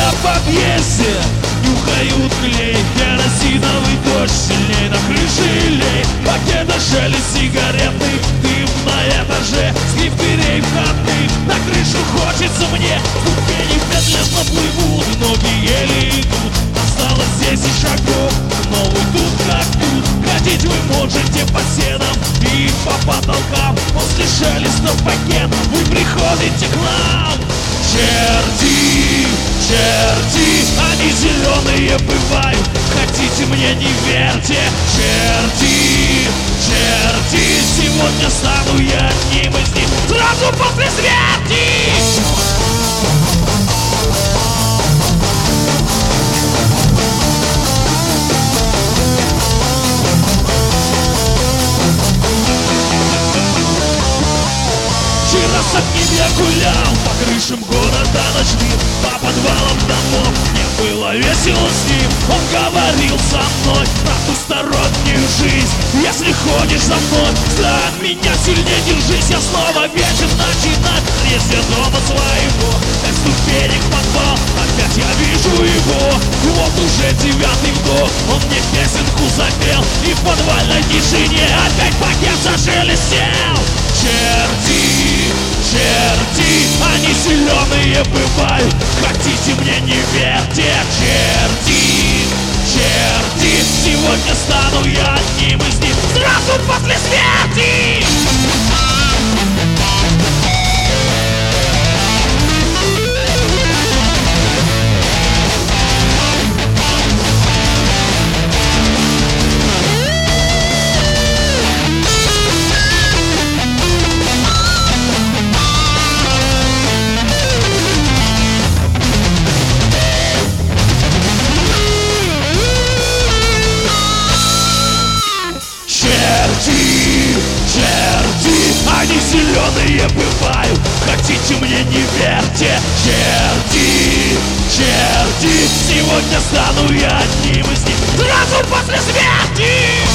на подъезде нюхают клей, керосиновый дождь сильней на крыше лей. Пакеты шелест сигаретный дым на этаже, скрип дверей входных, на крышу хочется мне. Ступени медленно плывут, ноги еле идут. Осталось 10 шагов, но вы тут как тут. Ходить вы можете по стенам и по потолкам. После шелеста пакетов вы приходите к нам. Черти, черти, они зеленые бывают, хотите мне не верьте. Черти, черти, сегодня стану я одним из них сразу после смерти. Вчера с одним я гулял по крышам города ночным, по подвалам домов, мне было весело с ним. Он говорил со мной про двустороннюю жизнь. Если ходишь за мной, за меня сильнее держись. Я снова вечер начинать прежде дома своего. На ступенях подвал, опять я вижу его. Вот уже 9-й вдох, он мне песенку запел, и в подвальной тишине опять пакет зашелестел. Черти, черти, они зеленые бывают, хотите мне не верьте. Черти, черти, сегодня стану я одним из них сразу после смерти. Черти, черти, они зеленые бывают, хотите мне не верьте. Черти, черти, сегодня стану я одним из них сразу после смерти.